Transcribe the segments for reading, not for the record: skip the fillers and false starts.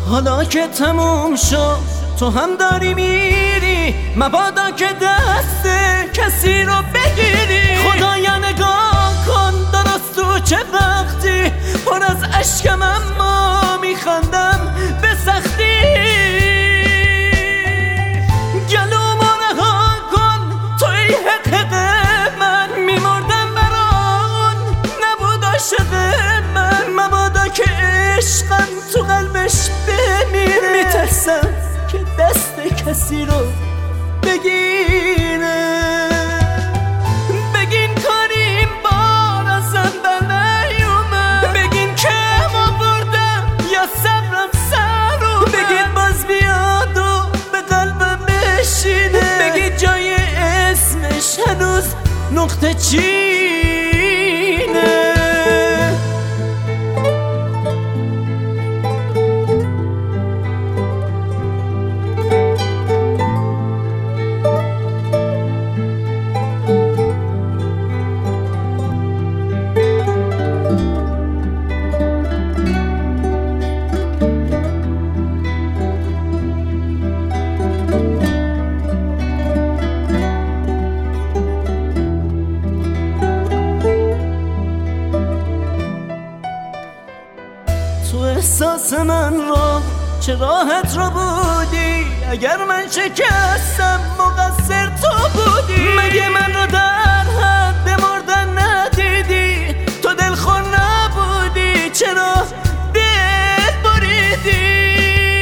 حالا که تموم شد تو هم داری میری، مبادا که دست کسی رو بگیری. خدایا نگاه کن درست تو چه وقتی، پر از اشکم اما میخندم به سختی. گلومو رها کن توی حق من، میمردم بران نبود عاشق من. مبادا که عشقم تو قلبش بمیره، میترسم که دست کسی رو بگیره. بگین کاری این بار ازم نیومد، بگین که ما بردم یا صبرم سر اومد. بگین باز بیاد و به قلبم بشینه، بگین جای اسمش هنوز نقطه چینه. تو احساس من رو چه راحت رو بودی، اگر من شکستم مقصر تو بودی. مگه من رو در حد مردن ندیدی، تو دلخور نبودی چرا دل بریدی.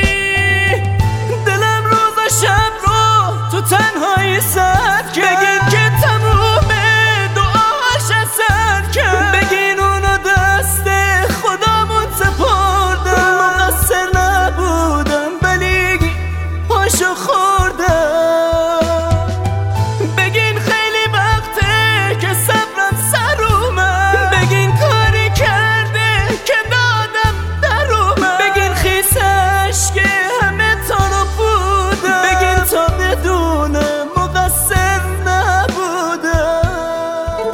دلم روز و شب رو تو تنهایی سرد کرد، بگین که تمومه دعاش اثر کرد. بگین اونو دست خدامون سپردم، مقصر نبودم ولی پاشو خوردم. بگین خیلی وقته که صبرم سر اومد، بگین کاری کرده که دادم در اومد. بگین خیسش که همه تا رو بودم، بگین تا بدونم مقصر نبودم.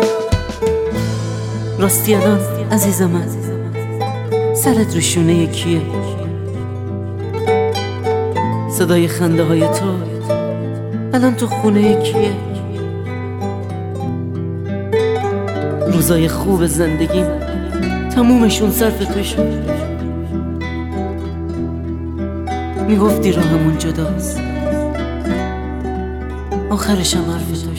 راستی الان عزیز من سرت رو شونه کیه؟ صدای خنده های تو الان تو خونه کیه؟ روزای خوب زندگیم تمومشون صرف تو شد. میگفتی راهمون جداست، آخرشم حرف تو.